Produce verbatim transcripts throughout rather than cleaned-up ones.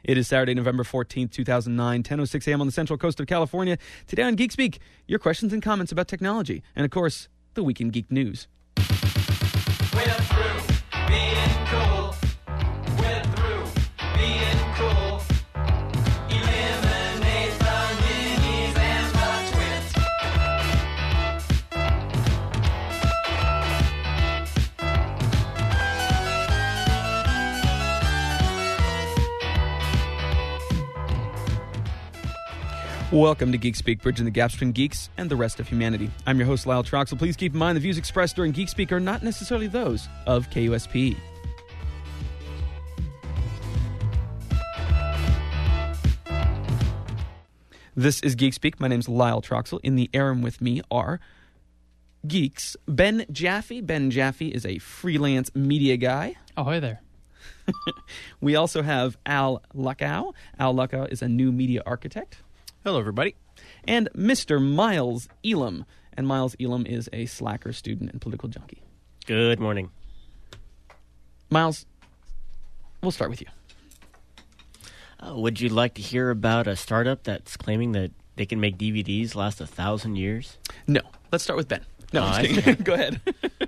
It is Saturday, November fourteenth, two thousand nine, ten oh six a.m. on the central coast of California. Today on Geek Speak, your questions and comments about technology. And, of course, the Week in Geek News. We're through being cool. We're through being cool. Eliminate the minis and the twins. Welcome to Geek Speak, bridging the gaps between geeks and the rest of humanity. I'm your host, Lyle Troxel. Please keep in mind the views expressed during Geek Speak are not necessarily those of K U S P. This is Geek Speak. My name's Lyle Troxel. In the air and with me are geeks. Ben Jaffe. Ben Jaffe is a freelance media guy. Oh, hi there. We also have Al Luckow. Al Luckow is a new media architect. Hello, everybody. And Mister Miles Elam. And Miles Elam is a slacker student and political junkie. Good morning. Miles, we'll start with you. Uh, would you like to hear about a startup that's claiming that they can make D V Ds last a thousand years? No. Let's start with Ben. No, Oh, I'm I just kidding. Go ahead.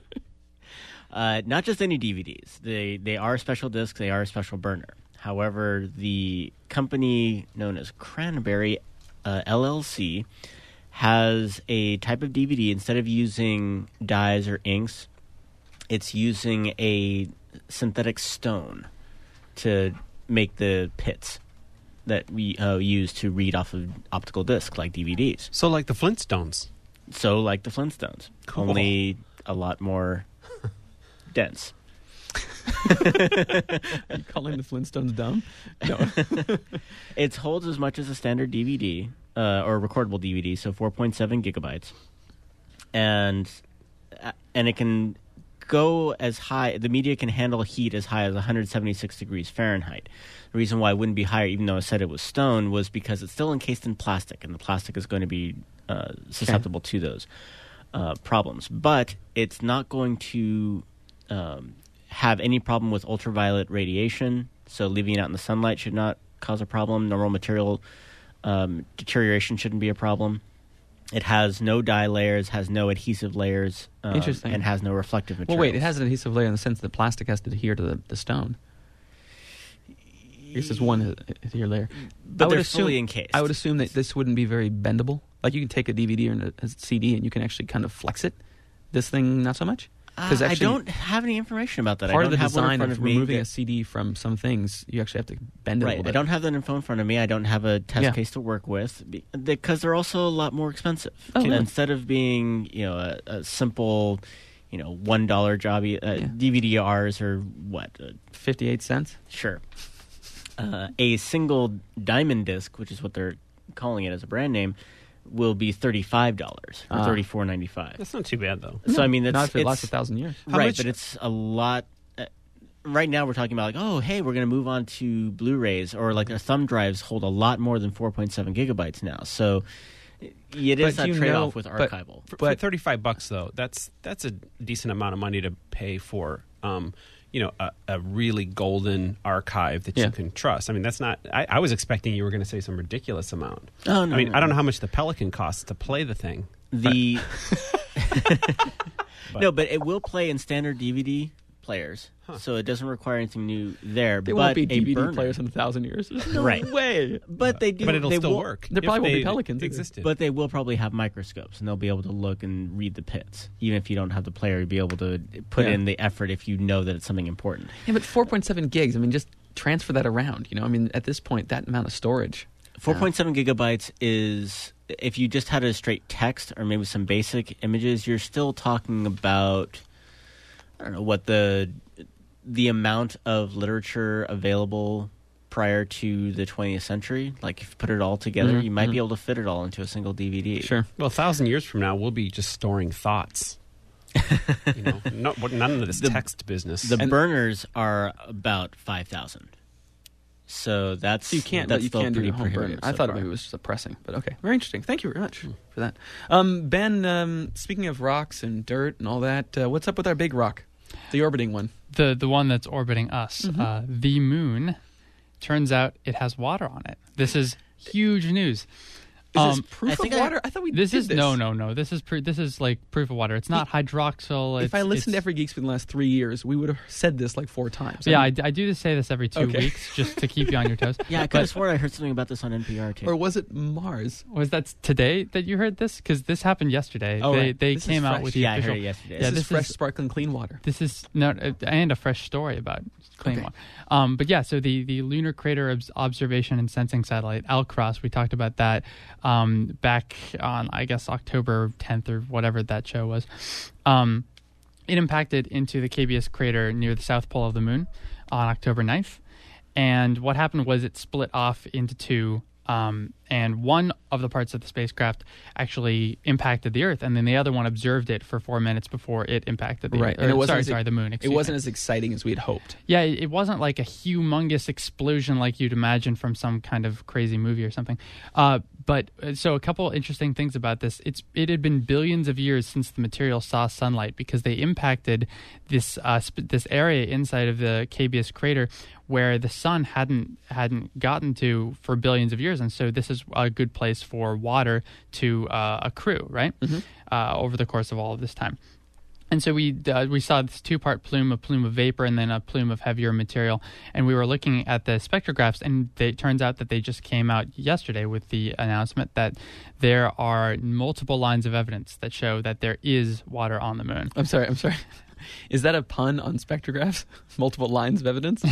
Uh, not just any D V Ds. They they are special discs. They are a special burner. However, the company known as Cranberry uh, L L C has a type of D V D. Instead of using dyes or inks, it's using a synthetic stone to make the pits that we uh, use to read off of optical disc like D V Ds. So like the Flintstones. So like the Flintstones, Cool. only a lot more dense. Are you calling the Flintstones dumb? No. It holds as much as a standard D V D uh, or recordable D V D, so four point seven gigabytes, and uh, and it can go as high. The media can handle heat as high as one hundred seventy-six degrees Fahrenheit. The reason why it wouldn't be higher, even though I said it was stone, was because it's still encased in plastic, and the plastic is going to be uh, susceptible okay. to those uh, problems. But it's not going to um, have any problem with ultraviolet radiation, so leaving it out in the sunlight should not cause a problem. Normal material um, deterioration shouldn't be a problem. It has no dye layers, has no adhesive layers, um, Interesting. and has no reflective material. Well, wait, it has an adhesive layer in the sense that plastic has to adhere to the, the stone. I guess there's one adhere layer. But I would they're assume, fully encased. I would assume that this wouldn't be very bendable. Like you can take a D V D or a C D and you can actually kind of flex it. This thing, not so much? Uh, actually, I don't have any information about that. Part I don't of the have one in design front of, of me removing that- a C D from some things, you actually have to bend it a Right, little I bit. don't have that info in front of me. I don't have a test Yeah. case to work with be- because they're also a lot more expensive. Oh, really? Instead of being, you know, a, a simple, you know, one dollar job, uh, Yeah. D V D Rs are what? Uh, fifty-eight cents? sure. Uh, a single diamond disc, which is what they're calling it as a brand name, will be thirty-five dollars or Ah. thirty-four ninety-five. That's not too bad, though. So I mean, it's, Not if it it's lasts a thousand years. How right, much- but it's a lot. Uh, right now, we're talking about like, oh, hey, we're going to move on to Blu-rays, or like our thumb drives hold a lot more than four point seven gigabytes now. So it is But that you trade-off know- with but- archival. For, But- for thirty-five bucks, though, that's that's a decent amount of money to pay for, um, you know, a, a really golden archive that Yeah. you can trust. I mean, that's not. I, I was expecting you were going to say some ridiculous amount. Oh, no, I mean, no, I don't no. know how much the Pelican costs to play the thing. The no, but it will play in standard D V D players, so it doesn't require anything new there. There but won't be a D V D burner- players in a thousand years. There's no Right. way. But they do. But it'll they still will, work. There if probably won't be they Pelicans either. existed. But they will probably have microscopes, and they'll be able to look and read the pits. Even if you don't have the player, you'll be able to put Yeah. in the effort if you know that it's something important. Yeah, but four point seven gigs, I mean, just transfer that around. You know, I mean, at this point, that amount of storage. four point seven gigabytes is, if you just had a straight text or maybe some basic images, you're still talking about, I don't know, what the the amount of literature available prior to the twentieth century. Like, if you put it all together, Mhm, you might mhm. be able to fit it all into a single D V D. Sure. well, a thousand years from now, we'll be just storing thoughts. you know, no, none of this The- text business. The And- burners are about five thousand. So that's So you can't, that's you still can't do pretty the home burner. prohibitive I so thought far. maybe it was just suppressing, but okay. Very interesting. Thank you very much for that. Um, Ben, um, speaking of rocks and dirt and all that, uh, what's up with our big rock? The orbiting one. The the one that's orbiting us, Mhm. uh, the moon, turns out it has water on it. This is huge news. Is Um, this I proof of think I- water? I, thought we This did is this. no, no, no. This is pre- this is like proof of water. It's not hydroxyl. If it's, I listened to it's- every Geeks for the last three years, we would have said this like four times. yeah, I I, mean, I do say this every two Okay. weeks just to keep you on your toes. Yeah, I could have sworn I heard something about this on N P R too. or was it Mars? Was that today that you heard this? Because this happened yesterday. Oh, they right. they This is came out fresh. with the yeah, I official. heard it yesterday. Yeah, this, this is fresh, is- sparkling, clean water. This is no, uh, and a fresh story about clean Okay. one. Um, but yeah, so the, the Lunar Crater Obs- Observation and Sensing Satellite, LCROSS, we talked about that um, back on, I guess, October tenth or whatever that show was. Um, it impacted into the K B S crater near the south pole of the moon on October ninth. And what happened was it split off into two. Um, and one of the parts of the spacecraft actually impacted the Earth, and then the other one observed it for four minutes before it impacted the Right, Earth. and it Or, wasn't sorry, as- sorry, the moon. It excuse wasn't me. as exciting as we had hoped. Yeah, it it wasn't like a humongous explosion like you'd imagine from some kind of crazy movie or something. Uh, but uh, so a couple interesting things about this. It's it had been billions of years since the material saw sunlight because they impacted this uh, sp- this area inside of the K B S crater where the sun hadn't hadn't gotten to for billions of years, and so this is a good place for water to uh, accrue, right? Uh, over the course of all of this time. And so we uh, we saw this two-part plume, a plume of vapor, and then a plume of heavier material. And we were looking at the spectrographs, and they, it turns out that they just came out yesterday with the announcement that there are multiple lines of evidence that show that there is water on the moon. I'm sorry, I'm sorry. Is that a pun on spectrographs? Multiple lines of evidence?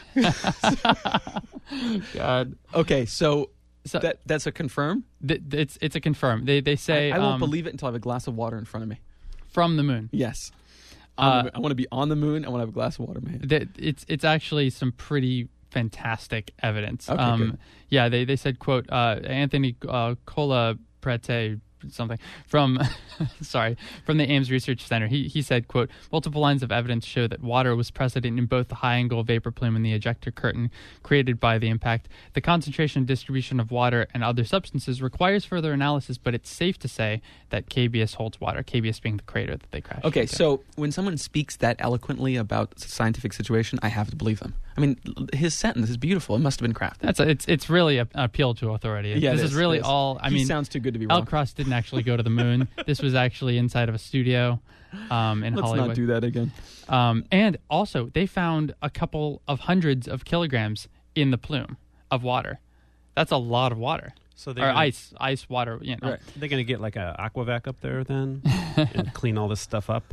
God. Okay, so, So that that's a confirm? th- it's it's a confirm. They they say I, I won't um, believe it until I have a glass of water in front of me. from the moon. Yes. On the Uh, moon. I want to be on the moon. I want to have a glass of water in my hand. That it's it's actually some pretty fantastic evidence. Okay, um, good. Yeah, they they said, quote, uh, Anthony uh, Colaprete something from sorry from the Ames Research Center. He he said, quote, multiple lines of evidence show that water was present in both the high angle vapor plume and the ejector curtain created by the impact. The concentration and distribution of water and other substances requires further analysis, but it's safe to say that K B S holds water. K B S being the crater that they crashed Okay, into. so when someone speaks that eloquently about a scientific situation, I have to believe them. I mean, l- his sentence is beautiful. It must have been crafted. That's a, it's it's really a- an appeal to authority. Yeah, this it is is, really it is. all. I He mean, sounds too good to be Al wrong. Cross didn't actually go to the moon. This was actually inside of a studio um, in Let's Hollywood. not do that again. Um, and also, they found a couple of hundreds of kilograms in the plume of water. That's a lot of water. So Or they're gonna, ice, ice water. You know. Right. they're going to get like a Aquavac up there then and clean all this stuff up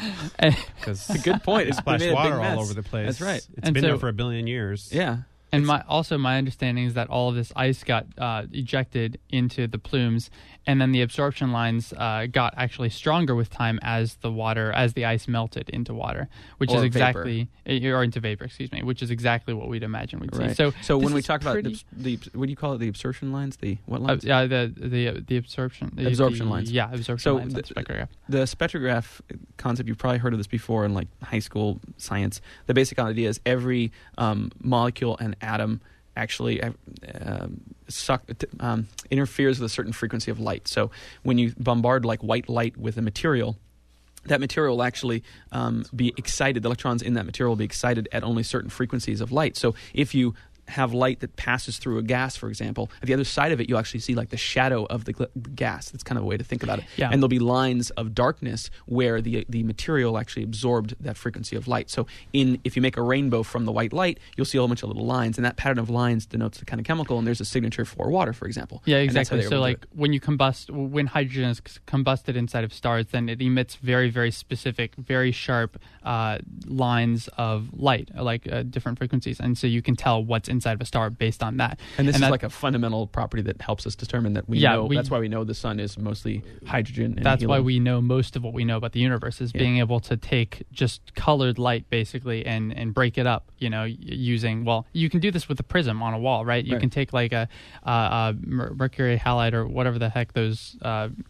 because It's a good point. It's splash made a big water mess. all over the place. That's right. It's And been so- there for a billion years. Yeah. And my also my understanding is that all of this ice got uh, ejected into the plumes, and then the absorption lines uh, got actually stronger with time as the water as the ice melted into water, which Or is vapor. exactly or into vapor, excuse me, which is exactly what we'd imagine we'd see. Right. So so this when we is talk about pretty- the, the what do you call it? The absorption lines? The what Uh, lines? yeah, the the the absorption the, Absorption the- lines. Yeah, absorption So lines. on the- spectrograph. The spectrograph concept, you've probably heard of this before in like high school science. The basic idea is every um, molecule and atom actually uh, um, suck, um, interferes with a certain frequency of light. So when you bombard like white light with a material, that material will actually um, be excited. The electrons in that material will be excited at only certain frequencies of light. So if you have light that passes through a gas, for example, at the other side of it, you'll actually see like the shadow of the, gl- the gas. That's kind of a way to think about it. Yeah. And there'll be lines of darkness where the the material actually absorbed that frequency of light. So in if you make a rainbow from the white light, you'll see a whole bunch of little lines, and that pattern of lines denotes the kind of chemical, and there's a signature for water, for example. Yeah, And that's how exactly. they were So, able to like do it. when you combust, when hydrogen is c- combusted inside of stars, then it emits very, very specific, very sharp uh, lines of light, uh, like uh, different frequencies, and so you can tell what's inside of a star based on that. And this is that- like a fundamental property that helps us determine that we Yeah, know. we- that's why we know the sun is mostly hydrogen. And That's why helium. we know most of what we know about the universe is Yeah. being able to take just colored light basically and, and break it up, you know, y- using, well, you can do this with a prism on a wall, right? You Right. can take like a, uh, a mer- mercury halide or whatever the heck those uh,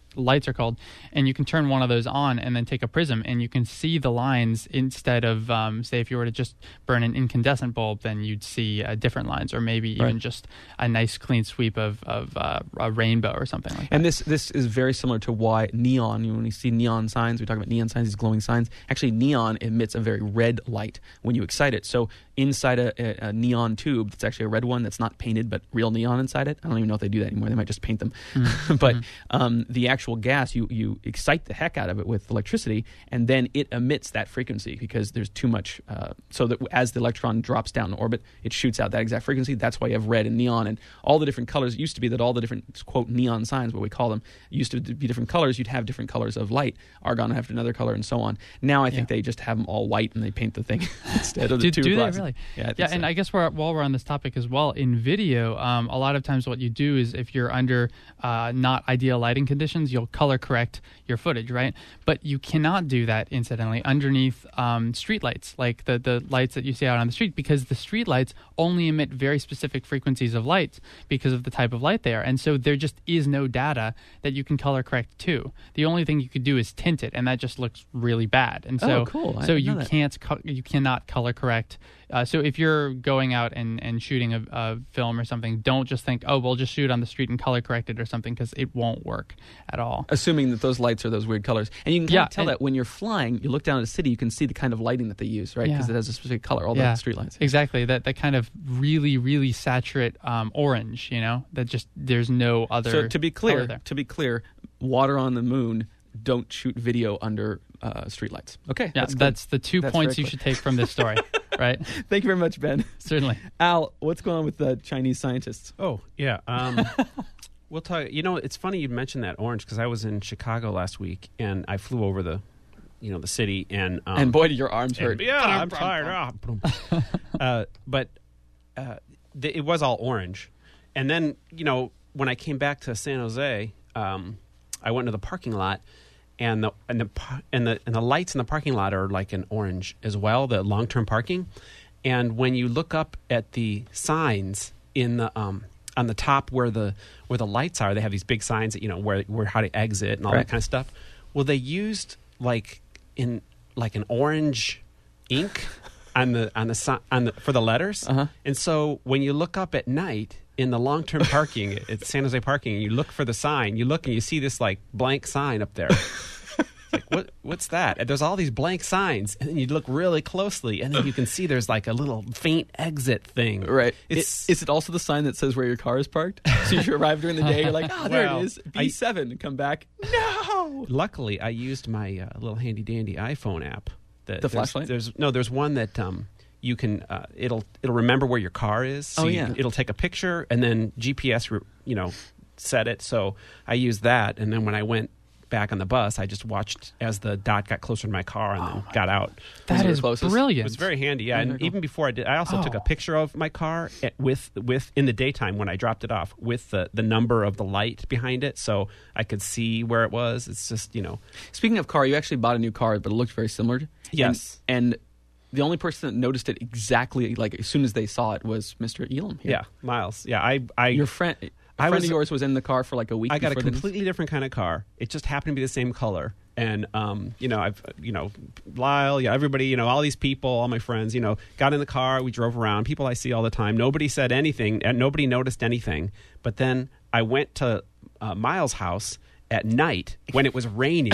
lights are called, and you can turn one of those on and then take a prism and you can see the lines instead of um, say if you were to just burn an incandescent bulb, then you'd see uh, different lines, or maybe even Right. just a nice clean sweep of of uh, a rainbow or something like that. And this this is very similar to why neon, you know, when you see neon signs, we talk about neon signs, these glowing signs. Actually, neon emits a very red light when you excite it. So inside a, a, a neon tube, that's actually a red one that's not painted, but real neon inside it. I don't even know if they do that anymore. They might just paint them. Mm-hmm. but um, the actual gas, you, you excite the heck out of it with electricity, and then it emits that frequency because there's too much. Uh, so that as the electron drops down in orbit, it shoots out that exact frequency. That's why you have red and neon and all the different colors. It used to be that all the different, quote, neon signs, what we call them, used to be different colors. You'd have different colors of light. Argon would have another color and so on. Now I think Yeah. they just have them all white and they paint the thing instead of the do, two do they glasses. really? Yeah, I think yeah, so. and I guess we're, while we're on this topic as well, in video, um, a lot of times what you do is if you're under uh, not ideal lighting conditions, you'll color correct your footage, right? But you cannot do that, incidentally, underneath um, street lights, like the, the lights that you see out on the street, because the street lights only emit very specific frequencies of light because of the type of light they are. And so there just is no data that you can color correct to. The only thing you could do is tint it, and that just looks really bad. And so, Oh, cool. I so didn't know you that. can't co- you cannot color correct. Uh, so if you're going out and, and shooting a, a film or something, don't just think, oh, we'll just shoot on the street and color correct it or something, because it won't work at all. Assuming that those lights are those weird colors. And you can kind Yeah, of tell and- that when you're flying, you look down at a city, you can see the kind of lighting that they use, right? Because Yeah. it has a specific color, all Yeah. the street lights. Exactly. That that kind of really, really saturate um, orange, you know, that just there's no other So to be color clear, there. to be clear, water on the moon, don't shoot video under uh, streetlights. Okay, Yeah, that's, that's, good. the two That's points very you clear. should take from this story, right? Thank you very much, Ben. Certainly. Al, what's going on with the Chinese scientists? Oh, yeah. Um, we'll talk. You know, it's funny you mentioned that orange because I was in Chicago last week and I flew over the, you know, the city and um, and boy, do your arms and- hurt. yeah, I'm tired. Ah, boom. uh, but uh, th- it was all orange, and then you know when I came back to San Jose, um, I went to the parking lot. And the and the par- and the and the lights in the parking lot are like an orange as well, the long term parking. And when you look up at the signs in the um on the top where the where the lights are, they have these big signs that you know where where how to exit and all Right. that kind of stuff. Well, they used like in like an orange ink on the on the si- on the for the letters. Uh-huh. And so when you look up at night in the long term parking at San Jose parking, and you look for the sign, you look and you see this like blank sign up there. Like, what what's that? And there's all these blank signs, and then you look really closely, and then you can see there's like a little faint exit thing. Right. It's It- is it also the sign that says where your car is parked? So if you arrive during the day, you're like, oh, there Well, it is, I- B seven. Come back. No. luckily I used my uh, little handy dandy iPhone app. That The there's, flashlight? There's no. There's one that um you can uh, it'll it'll remember where your car is. So Oh, you- yeah. it'll take a picture and then G P S re- you know set it. So I used that, and then when I went back on the bus, I just watched as the dot got closer to my car and then got out. That your is closest? brilliant. It was very handy, yeah. Oh, And very cool. even before I did, I also took a Oh. picture of my car at, with with in the daytime when I dropped it off with the the number of the light behind it, so I could see where it was. It's just you know, Speaking of car, you actually bought a new car, but it looked very similar. Yes. And, and the only person that noticed it exactly, like as soon as they saw it, was Mister Elam here. yeah, Miles. Yeah, I I Your friend, a I friend was- of yours was in the car for like a week. I got a before the- completely different kind of car. It just happened to be the same color. And, um, you know, I've, you know, Lyle, yeah, everybody, you know, all these people, all my friends, you know, got in the car. We drove around. People I see all the time. Nobody said anything, and nobody noticed anything. But then I went to uh, Miles' house at night when it was raining.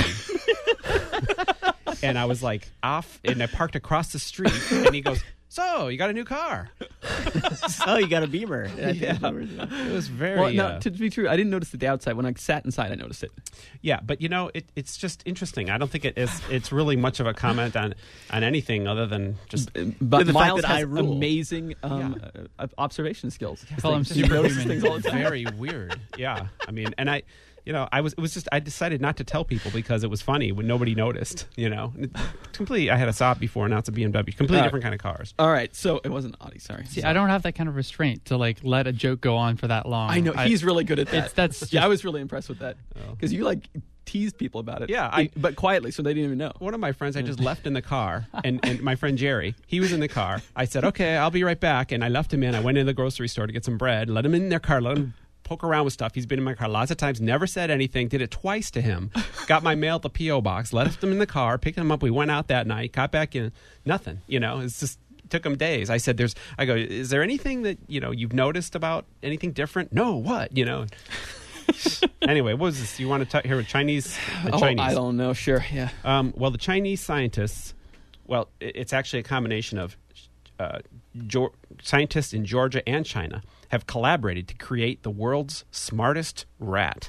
And I was like off, and I parked across the street. And he goes, "So, you got a new car?" Oh, you got a Beamer. Yeah. It was very. Well, no, uh, to be true, I didn't notice it the outside. When I sat inside, I noticed it. Yeah, but you know, it, it's just interesting. I don't think it is. It's really much of a comment on on anything other than just. But the fact Miles that has I rule. amazing um, uh, observation skills. Call him He notices superhuman. things all the time. Very weird. Yeah, I mean, and I, you know, I was. It was just. I decided not to tell people because it was funny when nobody noticed. You know, It- completely. I had a Saab before, now it's a B M W. Completely All right. different kind of cars. All right, so it wasn't Audi. Sorry. See, I don't have that kind of restraint to like let a joke go on for that long. I know he's really good at that. It's- that's yeah, just- I was really impressed with that because you like teased people about it. Yeah, I- but quietly, so they didn't even know. One of my friends I just left in the car, and, and my friend Jerry, he was in the car. I said, "Okay, I'll be right back," and I left him in. I went into the grocery store to get some bread, let him in their car, let him poke around with stuff. He's been in my car lots of times, never said anything, did it twice to him. Got my mail at the P O box, left him in the car, picked him up. We went out that night, got back in, nothing. You know, it's just took him days. I said, "There's." I go, "Is there anything that you know you've noticed about anything different?" No, what? You know. Anyway, what was this? You want to talk here with Chinese? The Oh, Chinese. I don't know. Sure, yeah. Um, well, the Chinese scientists. Well, it- it's actually a combination of uh, Geor- scientists in Georgia and China have collaborated to create the world's smartest rat.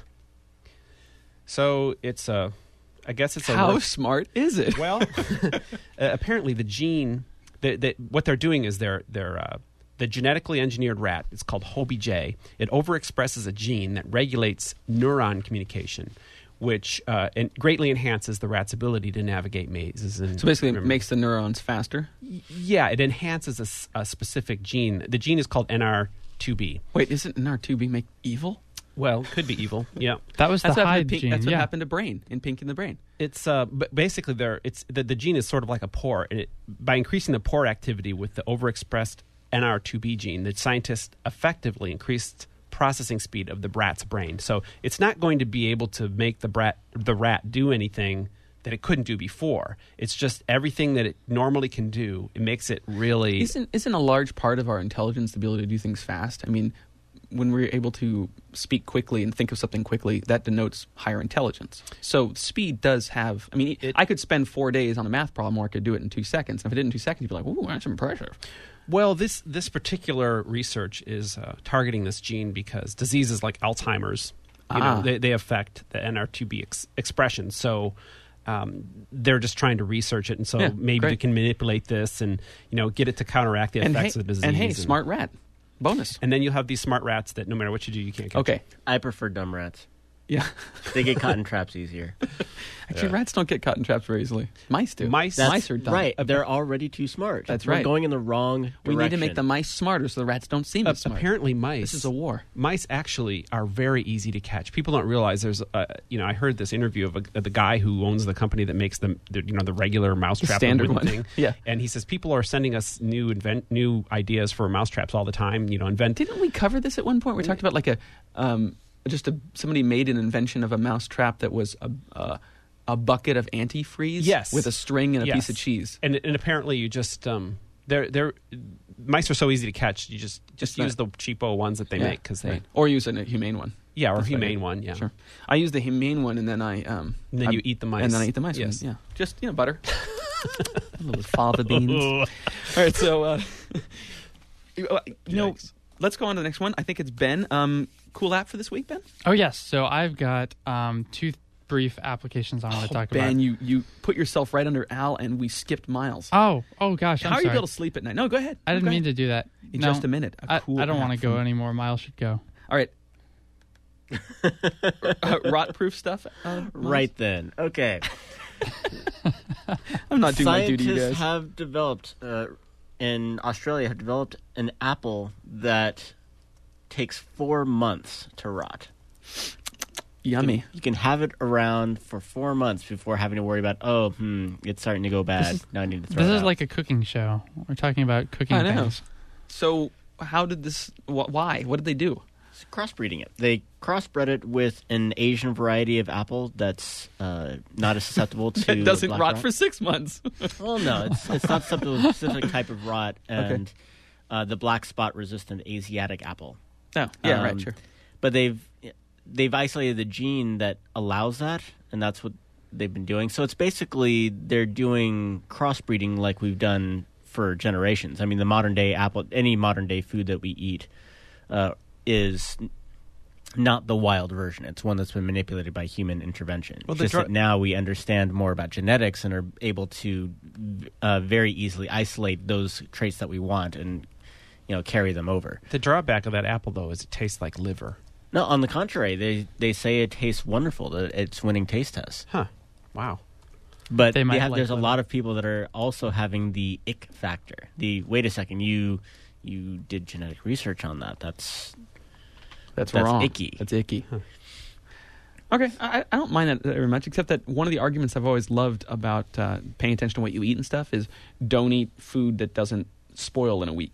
So it's a, I guess it's a How work- smart is it? well, uh, apparently the gene that, that what they're doing is they're they're uh, the genetically engineered rat. It's called H O B J. It overexpresses a gene that regulates neuron communication, which uh, and greatly enhances the rat's ability to navigate mazes. And So basically, it remember- makes the neurons faster. yeah, it enhances a s- a, specific gene. The gene is called N R two B. Wait, isn't N R two B make evil? Well, could be evil. Yeah. That was That's the what happened Hyde to Pink, gene. That's what yeah. happened to Brain in Pink in the Brain. It's uh, b- basically there. It's the, the gene is sort of like a pore, and it, by increasing the pore activity with the overexpressed N R two B gene, the scientists effectively increased processing speed of the rat's brain. So it's not going to be able to make the rat the rat do anything that it couldn't do before. It's just everything that it normally can do. It makes it really. Isn't isn't a large part of our intelligence the ability to do things fast? I mean, when we're able to speak quickly and think of something quickly, that denotes higher intelligence. So speed does have. I mean, It- I could spend four days on a math problem, or I could do it in two seconds. And if I did it in two seconds, you'd be like, "Ooh, that's impressive." Well, this this particular research is uh, targeting this gene because diseases like Alzheimer's, you Ah. know, they, they affect the N R two B ex- expression. So um, they're just trying to research it, and so Yeah, maybe great. they can manipulate this and you know get it to counteract the And effects hey, of the disease. and hey, smart rat, bonus. And then you have these smart rats that no matter what you do, you can't catch. Okay, I prefer dumb rats. yeah. They get caught in traps easier. Actually, rats don't get caught in traps very easily. Mice do. Mice- That's mice are dumb. right. They're already too smart. That's We're right. going in the wrong direction. We need to make the mice smarter so the rats don't seem Uh, as smart. apparently, mice. This is a war. Mice actually are very easy to catch. People don't realize there's, uh, you know, I heard this interview of, a, of the guy who owns the company that makes the, the you know, the regular mousetrap standard wooden one. thing. Yeah. And he says people are sending us new invent new ideas for mousetraps all the time. You know, invent. Didn't we cover this at one point? We talked about like a um, just a somebody made an invention of a mouse trap that was a uh, a bucket of antifreeze, Yes. with a string and a Yes. piece of cheese. And and apparently you just um, they're they're mice are so easy to catch. You just just Just use the cheapo ones that they Yeah, make because they right. Or use a humane one. yeah or That's what I humane do. one yeah. Sure. I use the humane one, and then I um. And then I- you eat the mice. And then I eat the mice. Yes. One. Yeah. Just you know butter. A little fava beans. All right. So uh, you you know, Yikes. let's go on to the next one. I think it's Ben. Um, cool app for this week, Ben. Oh yes, so I've got um, two brief applications I want to talk Ben, about. you you put yourself right under Al, and we skipped Miles. Oh, oh gosh, I'm How are you sorry. able to sleep at night? No, go ahead. I didn't Go mean ahead. to do that. In No, just a minute. A I, cool I don't want to app go from- anymore. Miles should go. All right. uh, rot-proof stuff. Uh, Miles? Right then. Okay. I'm not doing my duty, you Scientists guys. have developed, uh, in Australia, have developed an apple that takes four months to rot. Yummy. You can have it around for four months before having to worry about, oh, hmm, it's starting to go bad. now I need to throw This it is out. like a cooking show. We're talking about cooking I know. things. So, how did this? Wh- why? What did they do? It's crossbreeding it. They crossbred it with an Asian variety of apple that's uh, not as susceptible to It doesn't black rot for six months. Well, no, it's it's not susceptible to a specific type of rot, and uh, the black spot resistant Asiatic apple. No. Yeah. right. Um, Sure. But they've they've isolated the gene that allows that, and that's what they've been doing. So it's basically they're doing crossbreeding like we've done for generations. I mean, the modern day apple, any modern day food that we eat, uh, is not the wild version. It's one that's been manipulated by human intervention. Well, the Just dr- that now we understand more about genetics and are able to uh, very easily isolate those traits that we want and you know carry them over. The drawback of that apple though is it tastes like liver. No, on the contrary, they they say it tastes wonderful. That it's winning taste tests. Huh. Wow. But They they might have, like there's a liver. lot of people that are also having the ick factor. The wait a second, you you did genetic research on that. That's That's, that's wrong. icky. That's icky. Okay, I, I don't mind that very much, except that one of the arguments I've always loved about uh, paying attention to what you eat and stuff is don't eat food that doesn't spoil in a week.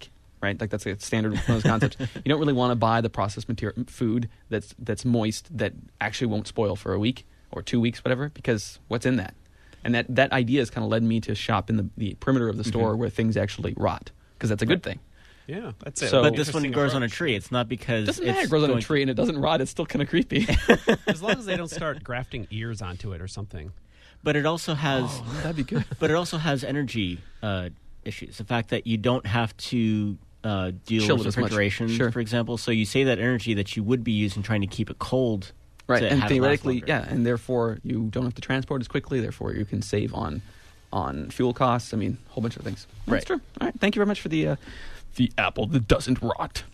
right? Like that's a standard one of those concepts. You don't really want to buy the processed material food that's that's moist that actually won't spoil for a week or two weeks, whatever, because what's in that? And that, that idea has kind of led me to shop in the, the perimeter of the store Mm-hmm. where things actually rot, because that's a good thing. Yeah, that's it. So- But this one Interesting grows on a approach. tree. It's not because It doesn't it's matter. It grows on a going- tree and it doesn't rot. It's still kind of creepy. As long as they don't start grafting ears onto it or something. But it also has. Oh, that'd be good. But it also has energy uh, issues. The fact that you don't have to uh, deal Chill with it as much. refrigeration, Sure. for example. So you save that energy that you would be using trying to keep it cold. Right, to and have it last theoretically, longer. yeah, and therefore you don't have to transport as quickly. Therefore, you can save on on fuel costs. I mean, a whole bunch of things. That's Right. true. All right, thank you very much for the uh, the apple that doesn't rot.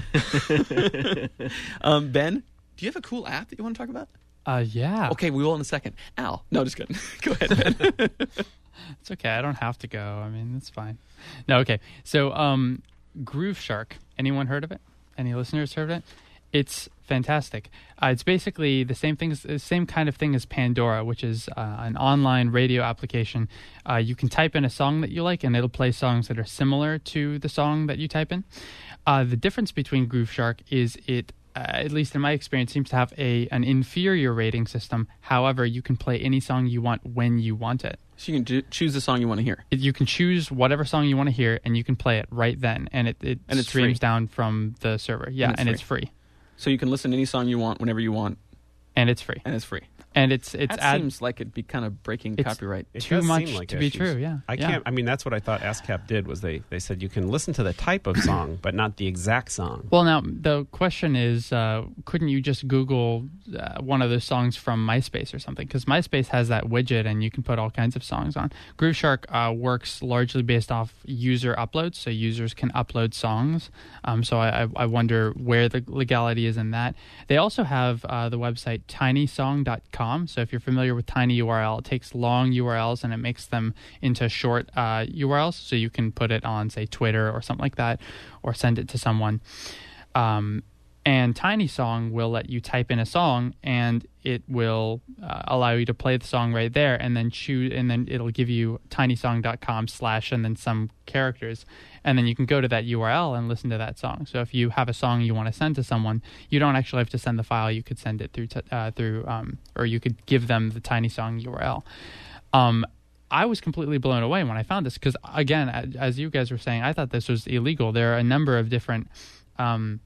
um, Ben, do you have a cool app that you want to talk about? Uh, yeah. Okay, we will in a second. Al, no, just kidding. Go ahead, Ben. It's okay. I don't have to go. I mean, it's fine. No, okay. So, um, Groove Shark. Anyone heard of it? Any listeners heard of it? It's fantastic. Uh, it's basically the same thing, as, the same kind of thing as Pandora, which is uh, an online radio application. Uh, you can type in a song that you like, and it'll play songs that are similar to the song that you type in. Uh, the difference between Groove Shark is it, uh, at least in my experience, seems to have a an inferior rating system. However, you can play any song you want when you want it. So you can ju- choose the song you want to hear. It- you can choose whatever song you want to hear, and you can play it right then, and it, it And it's streams free. down from the server. Yeah, And it's and free. it's free, So you can listen to any song you want whenever you want, and it's free, and it's free. and it's it's that ad- seems like it'd be kind of breaking It's- copyright. It too does much seem like to be issues. true. Yeah, I yeah. can't. I mean, that's what I thought ASCAP did. Was they they said you can listen to the type of song, but not the exact song. Well, now the question is, uh, couldn't you just Google uh, one of those songs from MySpace or something? Because MySpace has that widget, and you can put all kinds of songs on. Groove Shark uh, works largely based off user uploads, so users can upload songs. Um, so I, I, I wonder where the legality is in that. They also have uh, the website tiny song dot com. So if you're familiar with Tiny U R L, it takes long U R Ls and it makes them into short uh, U R Ls, so you can put it on, say, Twitter or something like that, or send it to someone. Um, and Tiny Song will let you type in a song, and it will uh, allow you to play the song right there, and then choose, and then it'll give you tiny song dot com slash and then some characters, and then you can go to that U R L and listen to that song. So if you have a song you want to send to someone, you don't actually have to send the file. You could send it through t- uh, through, um, or you could give them the Tiny Song U R L. Um, I was completely blown away when I found this because, again, a- as you guys were saying, I thought this was illegal. There are a number of different um,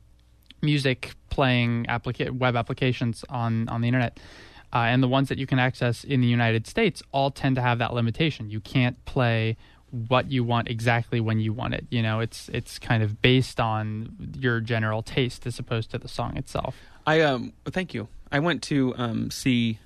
music playing applica- web applications on, on the internet. Uh, and the ones that you can access in the United States all tend to have that limitation. You can't play what you want exactly when you want it. You know, it's it's kind of based on your general taste as opposed to the song itself. I um thank you. I went to um see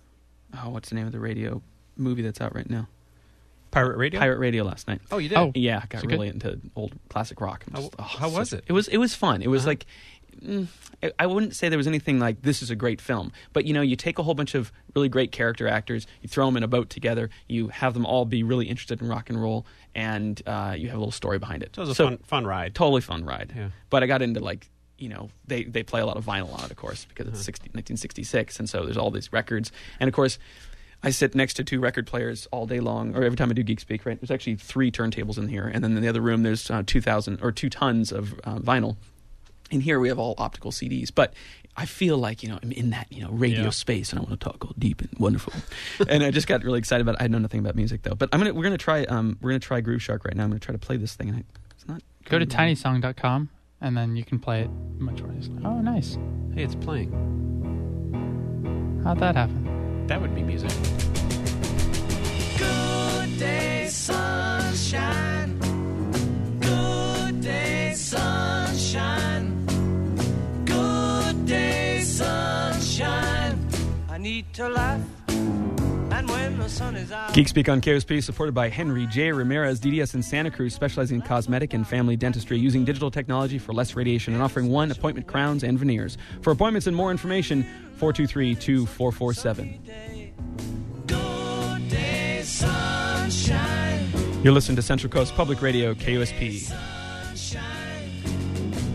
oh what's the name of the radio movie that's out right now? Pirate Radio. Pirate Radio last night. Oh, you did. Oh. Yeah, I got Is it really into old classic rock. I'm How- just- oh, how such- was it? It was it was fun. It was Uh-huh. like mm, I- I wouldn't say there was anything like this is a great film, but you know, you take a whole bunch of really great character actors, you throw them in a boat together, you have them all be really interested in rock and roll, and uh, you have a little story behind it. So it was a fun fun ride. totally fun ride. Yeah. But I got into like, you know, they, they play a lot of vinyl on it, of course, because it's Uh-huh. sixty, nineteen sixty-six, and so there's all these records. And of course, I sit next to two record players all day long, or every time I do Geek Speak, right? There's actually three turntables in here, and then in the other room there's uh, two thousand or two tons of uh, vinyl. In here we have all optical C Ds, but I feel like, you know, I'm in that, you know, radio Yeah. space, and I want to talk all deep and wonderful. And I just got really excited about it. I know nothing about music though, but I'm gonna we're gonna try um we're gonna try Groove Shark right now. I'm gonna try to play this thing. And I, it's not Go to going tiny song dot com, and then you can play it much more easily. Oh, nice. Hey, it's playing. How'd that happen? That would be music. Good day, sunshine. Good day, sunshine. Good day, sunshine. I need to laugh. And when the sun is out. Geek Speak on K O S P, supported by Henry J. Ramirez, D D S in Santa Cruz, specializing in cosmetic and family dentistry, using digital technology for less radiation and offering one appointment crowns and veneers. For appointments and more information, four two three, two four four seven. Good day, sunshine. You're listening to Central Coast Public Radio, K O S P.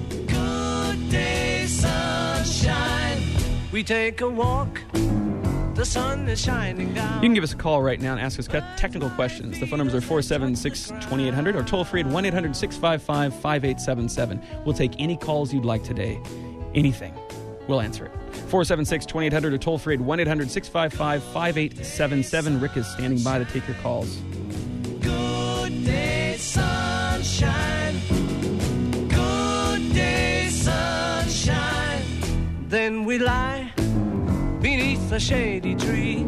Good day, sunshine. We take a walk The sun is shining down. You can give us a call right now and ask us technical questions. The phone numbers are four seven six, two eight hundred or toll free at one eight hundred six five five five eight seven seven. We'll take any calls you'd like today. Anything. We'll answer it. four seven six, two eight hundred or toll free at one eight hundred six five five five eight seven seven. Rick is standing by to take your calls. Good day, sunshine. Good day, sunshine. Then we lie beneath a shady tree.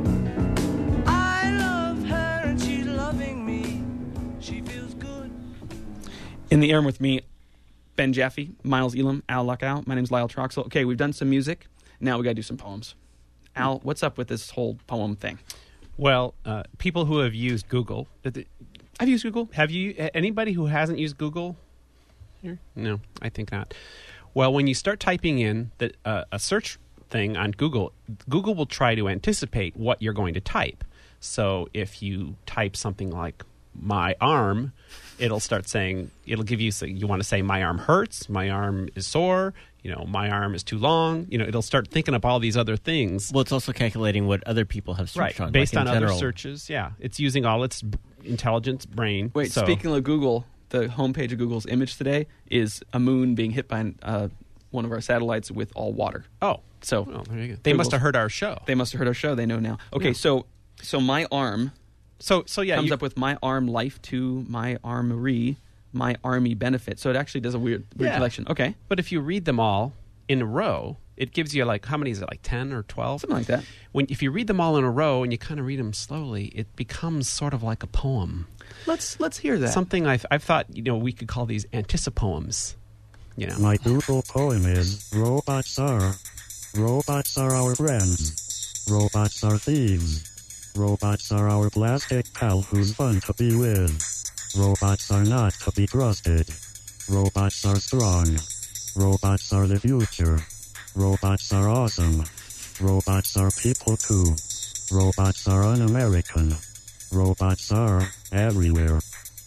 I love her and she's loving me. She feels good. In the air with me, Ben Jaffe, Miles Elam, Al Luckow. My name's Lyle Troxel. Okay, we've done some music. Now we got to do some poems. Al, what's up with this whole poem thing? Well, uh, people who have used Google. I've used Google. Have you? Anybody who hasn't used Google here? No, I think not. Well, when you start typing in the, uh, a search thing on Google, Google will try to anticipate what you're going to type. So if you type something like my arm, it'll start saying, it'll give you, you want to say my arm hurts, my arm is sore, you know, my arm is too long. You know, it'll start thinking up all these other things. Well, it's also calculating what other people have searched right, on. based like on in other general. searches. Yeah, it's using all its b- intelligent brain. Wait, so, speaking of Google, the homepage of Google's image today is a moon being hit by uh, one of our satellites with all water. Oh, So well, there you go. They Google's- must have heard our show. they must have heard our show. They know now. Okay, Yeah. so so my arm So, so yeah, comes you- up with my arm life to my armory, my army benefit. So it actually does a weird weird Yeah. collection. Okay, But if you read them all in a row, it gives you like, how many is it, like ten or twelve? something like that. When if you read them all in a row and you kind of read them slowly, it becomes sort of like a poem. Let's let's hear that. Something I've, I've thought, you know, we could call these anticipoems. You know, My Google poem is Robots are. Robots are our friends. Robots are thieves. Robots are our plastic pal who's fun to be with. Robots are not to be trusted. Robots are strong. Robots are the future. Robots are awesome. Robots are people too. Robots are un-American. Robots are everywhere.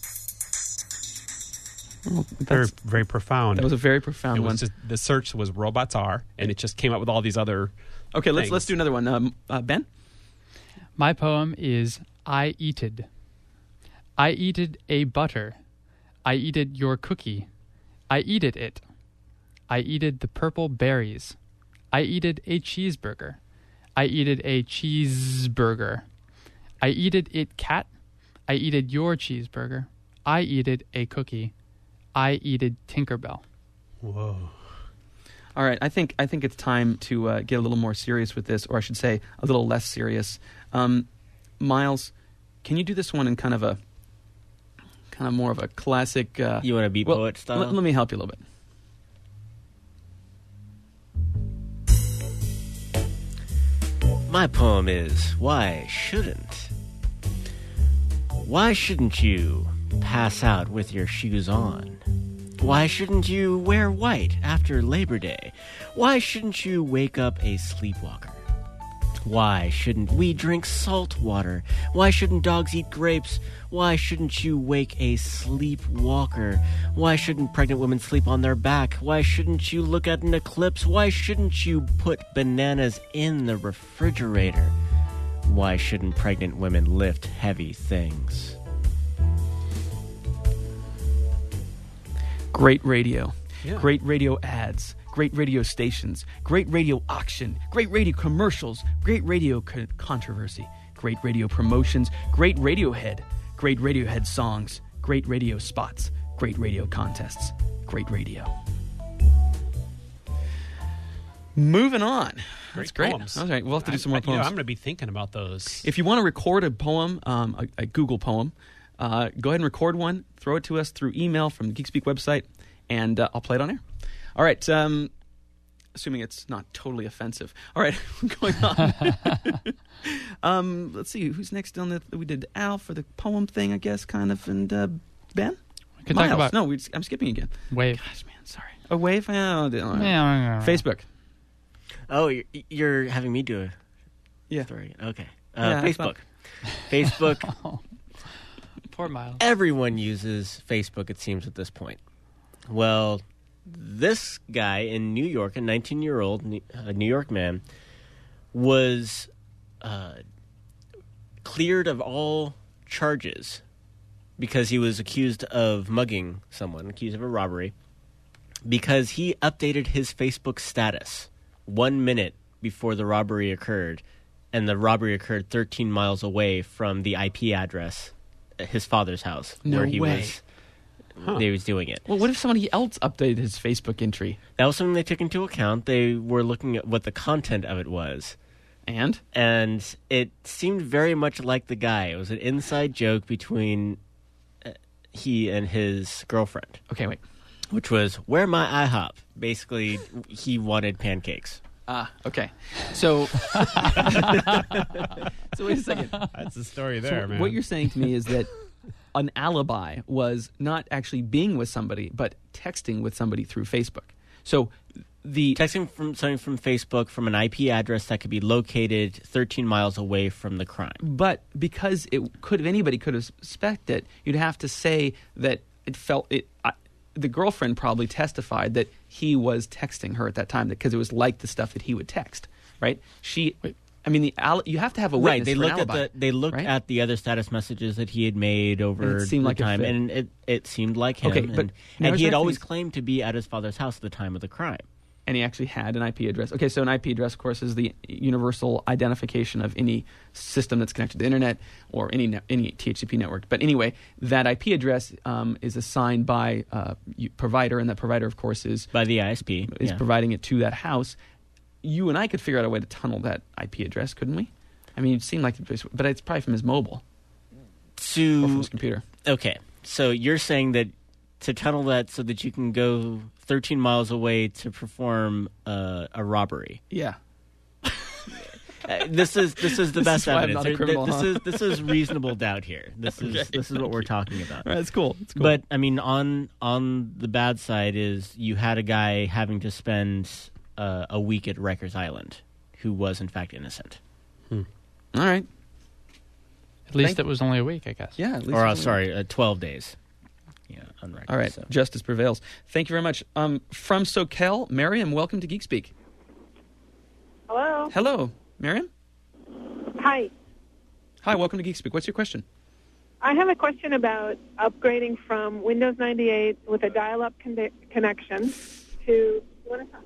Well, very, that's- very profound. that was a very profound it one. was just, the search was robots are, and it just came up with all these other. Okay, let's things. let's do another one. Um, uh, Ben. My poem is I eated. I eated a butter. I eated your cookie. I eated it. I eated the purple berries. I eated a cheeseburger. I eated a cheeseburger. I eated it cat. I eated your cheeseburger. I eated a cookie. I eated Tinkerbell. Whoa. All right, I think I think it's time to uh, get a little more serious with this, or I should say, a little less serious. Um, Miles, can you do this one in kind of a, kind of more of a classic? Uh, You want to be well, poet style? Let, let me help you a little bit. My poem is Why Shouldn't? Why shouldn't you pass out with your shoes on? Why shouldn't you wear white after Labor Day? Why shouldn't you wake up a sleepwalker? Why shouldn't we drink salt water? Why shouldn't dogs eat grapes? Why shouldn't you wake a sleepwalker? Why shouldn't pregnant women sleep on their back? Why shouldn't you look at an eclipse? Why shouldn't you put bananas in the refrigerator? Why shouldn't pregnant women lift heavy things? Great radio, Yeah. great radio ads, great radio stations, great radio auction, great radio commercials, great radio co- controversy, great radio promotions, great Radiohead, great Radiohead songs, great radio spots, great radio contests, great radio. Moving on. That's great. poems. All right, we'll have to do some I- more I- you know, poems. I'm going to be thinking about those. If you want to record a poem, um, a, a Google poem, uh, go ahead and record one. Throw it to us through email from the Geekspeak website, and uh, I'll play it on air. All right. Um, assuming it's not totally offensive. All right. Going on. um, let's see. Who's next on the... We did Al for the poem thing, I guess, kind of, and uh, Ben? We could Miles. talk about No, we I'm skipping again. Wave. Gosh, man, sorry. A wave? Oh, Yeah. Facebook. Oh, you're, you're having me do a Yeah. story. Okay. Yeah, Uh, I Facebook. thought- Facebook. Poor Miles. Everyone uses Facebook, it seems, at this point. Well, this guy in New York, a nineteen-year-old New uh, York man, was uh, cleared of all charges because he was accused of mugging someone, accused of a robbery, because he updated his Facebook status one minute before the robbery occurred, and the robbery occurred thirteen miles away from the I P address at his father's house No where he way. was. They was doing it. Well, what if somebody else updated his Facebook entry? That was something they took into account. They were looking at what the content of it was. And? And it seemed very much like the guy. It was an inside joke between uh, he and his girlfriend, Okay, wait. which was, where my IHOP? Basically, he wanted pancakes. Ah, okay. So, so wait a second. That's the story So there, man. what you're saying to me is that an alibi was not actually being with somebody, but texting with somebody through Facebook. So the Texting from something from Facebook from an I P address that could be located thirteen miles away from the crime. but because it could have anybody could have suspected, you'd have to say that it felt it. I, the girlfriend probably testified that he was texting her at that time because it was like the stuff that he would text, right? She, I mean, the al- you have to have a witness Right, they for looked an at alibi, the they looked right? at the other status messages that he had made over And it seemed the like it time, fit. and it it seemed like him. Okay, and, but now and is he had there always things- claimed to be at his father's house at the time of the crime. and he actually had an I P address. Okay, so an I P address, of course, is the universal identification of any system that's connected to the internet or any ne- any T H C P network. But anyway, that I P address um, is assigned by a uh, provider, and that provider, of course, is By the I S P, is yeah. providing it to that house. You and I could figure out a way to tunnel that I P address, couldn't we? I mean, it seemed like, it was, but it's probably from his mobile or from to his computer. Okay, so you're saying that to tunnel that so that you can go thirteen miles away to perform uh, a robbery. Yeah. Uh, this is this is the This best is why I'm evidence. not a There- criminal, this huh? is this is reasonable doubt here. This is Okay, this is what we're talking about. All right, that's cool. That's cool. But I mean, on on the bad side is you had a guy having to spend uh, a week at Rikers Island, who was in fact innocent. all right. At least Thank- it was only a week, I guess. Yeah. At least Or uh, it's only- sorry, uh, twelve days. Yeah, on Rikers. All right, so. justice prevails. Thank you very much. Um, from SoCal, Miriam, welcome to Geek Speak. Hello. Hello, Miriam. Hi. Hi, welcome to Geek Speak. What's your question? I have a question about upgrading from Windows ninety-eight with a dial-up con- connection to you wanna talk?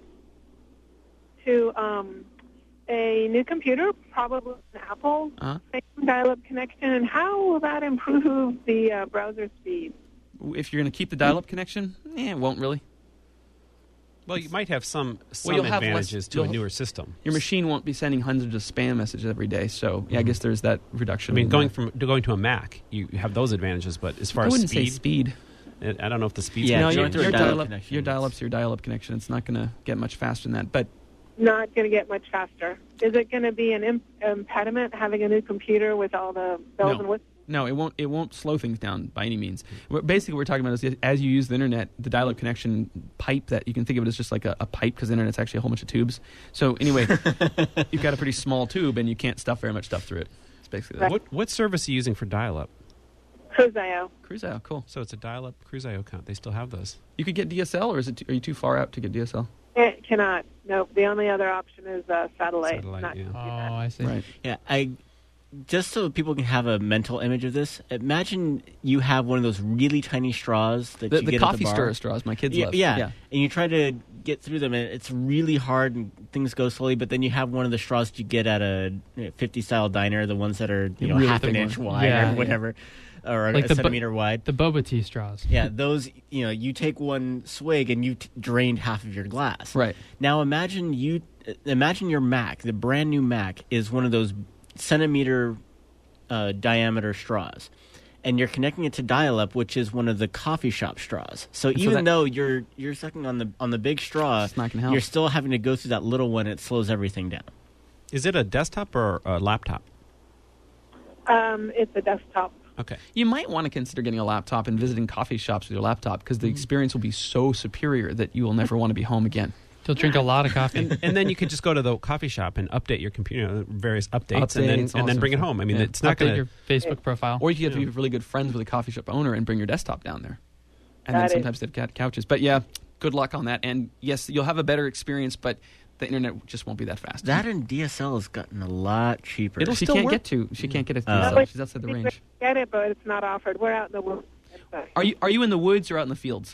to um, a new computer, probably an Apple Uh-huh. same dial-up connection, and how will that improve the uh, browser speed? If you're going to keep the dial-up connection, eh, it won't really. Well, you might have some some you'll have less- advantages to a you'll- newer system. Your machine won't be sending hundreds of spam messages every day, so yeah, I guess there's that reduction. I mean, in going there. from to going to a Mac, you have those advantages. But as far I as wouldn't speed, say speed. I I don't know if the speed's Yeah, no, gonna your, going change. through a your dial-up dial-up, connection, your it's- dial-up's your dial-up connection. It's not going to get much faster than that. But Not going to get much faster. Is it going to be an imp- impediment having a new computer with all the bells No. and whistles? no, it won't. It won't slow things down by any means. What- Basically, what we're talking about is as you use the internet, the dial-up connection pipe that you can think of it as just like a, a pipe because the internet's actually a whole bunch of tubes. So anyway, you've got a pretty small tube and you can't stuff very much stuff through it. It's basically that. What what service are you using for dial-up? Cruise.io. Cruise.io, cool. So it's a dial-up Cruise.io account. They still have those. You could get D S L, or is it? Too, are you too far out to get D S L? It cannot. Nope. The only other option is uh, satellite. Satellite, not yeah. Oh, internet. I see. Right. Yeah, I just so people can have a mental image of this. Imagine you have one of those really tiny straws that The, you the get coffee at the bar. stirrer straws my kids Yeah, love. yeah, yeah. and you try to get through them, and it's really hard, and things go slowly. But then you have one of the straws that you get at a you know, fifty style diner, the ones that are you know Really half an thick inch one. wide Yeah. or whatever, or Like a the bu- centimeter wide. The boba tea straws. Yeah, those, you know, you take one swig and you t- drained half of your glass. Right. Now imagine you, imagine your Mac, the brand new Mac, is one of those centimeter uh, diameter straws. And you're connecting it to dial-up, which is one of the coffee shop straws. So so even that- though you're you're sucking on the on the big straw, It's not gonna help. you're still having to go through that little one. It slows everything down. Is it a desktop or a laptop? Um, it's a desktop. Okay. You might want to consider getting a laptop and visiting coffee shops with your laptop because the experience will be so superior that you will never want to be home again. You'll drink a lot of coffee. And, and then you could just go to the coffee shop and update your computer, you know, various updates, and then Updates, and then bring it home. I mean, yeah. it's not Update going to. your Facebook profile. Or you could be really good friends with a coffee shop owner and bring your desktop down there. And then Got it. sometimes they've got couches. But yeah, good luck on that. And yes, you'll have a better experience, but The internet just won't be that fast. That and D S L has gotten a lot cheaper. It'll she still can't work. get to. She can't get it. To Oh. D S L. No, She's outside the we range. Get it, but it's not offered. We're out in the woods. Are you Are you in the woods or out in the fields?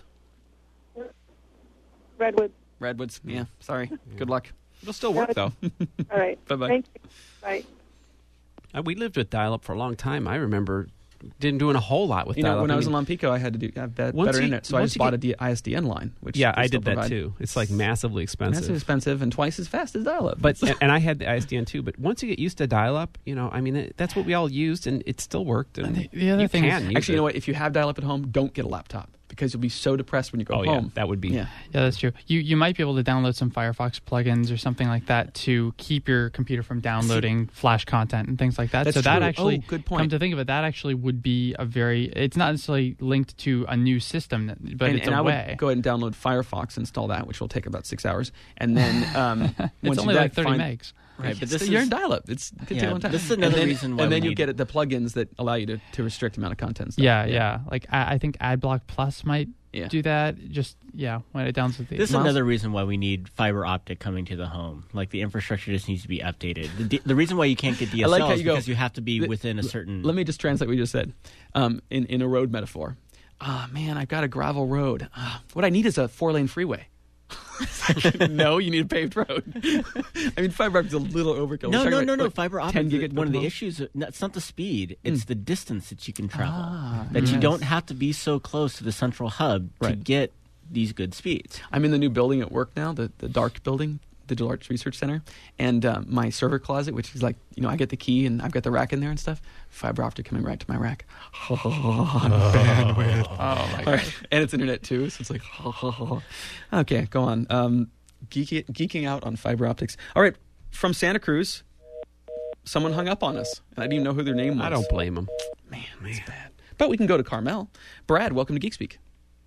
Redwood. Redwoods. Yeah. Sorry. Good luck. It'll still work though. All right. Bye-bye. Thank you. Bye. Uh, we lived with dial-up for a long time. I remember didn't doing a whole lot with You know, dial-up. when I was mean, in Lompico, I had to do have be- Once better you- internet, so I once just you bought get- a D- I S D N line, which yeah, they I still did that provide. too. It's like massively expensive. Massive expensive and twice as fast as dial-up. But and, and I had the I S D N too. But once you get used to dial-up, you know, I mean, it, that's what we all used, and it still worked. And The- the other you thing is- can use actually, you it. know what? If you have dial-up at home, don't get a laptop because you'll be so depressed when you go Oh yeah, home. that would be. Yeah. Yeah, that's true. You you might be able to download some Firefox plugins or something like that to keep your computer from downloading Flash content and things like that. That's so that true. actually, Oh, good point. come to think of it, that actually would be a very. It's not necessarily linked to a new system, but and, it's and a I way. would go ahead and download Firefox, install that, which will take about six hours, and then um, it's once only you like thirty find, megs. Right, but but this this you're is- in dial-up. It's it could Yeah, take a long time. this is another and then, reason why And we then you need- get the plugins that allow you to, to restrict the amount of content. Stuff. Yeah, yeah. Like I, I think AdBlock Plus might Yeah. do that. Just yeah, when it downloads the This is Miles? another reason why we need fiber optic coming to the home. Like the infrastructure just needs to be updated. The, D- the reason why you can't get D S L I like how is you go, because you have to be "Th- within a certain. Let me just translate what you just said um, in, in a road metaphor. Ah, man, I've got a gravel road. Ah, what I need is a four-lane freeway. No, you need a paved road. I mean, fiber optic is a little overkill. No, We're no, talking no, about, no. like, Fiber ten optic. gigabit One of the per issues. no, It's not the speed. It's the distance that you can travel. Ah, that you yes. don't have to be so close to the central hub to Right. get these good speeds. I'm in the new building at work now, the, the DARC building, Digital Arts Research Center, and uh, my server closet, which is like, you know, I get the key and I've got the rack in there and stuff. Fiber optic coming right to my rack. Bandwidth. Oh my All right. And it's internet too, so it's like, okay, go on. Um, geeky, geeking out on fiber optics. All right, from Santa Cruz, someone hung up on us, and I didn't even know who their name was. I don't blame them. Man, that's bad. But we can go to Carmel. Brad, welcome to Geek Speak.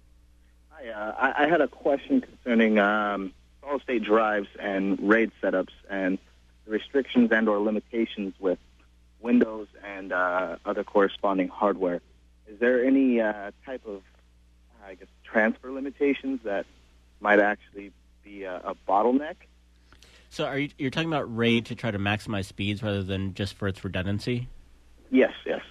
Hi, uh, I, I had a question concerning um, solid-state drives and RAID setups and the restrictions and or limitations with Windows and uh, other corresponding hardware. Is there any uh, type of, I guess, transfer limitations that might actually be a, a bottleneck? So, are you you're talking about RAID to try to maximize speeds rather than just for its redundancy? Yes, yes.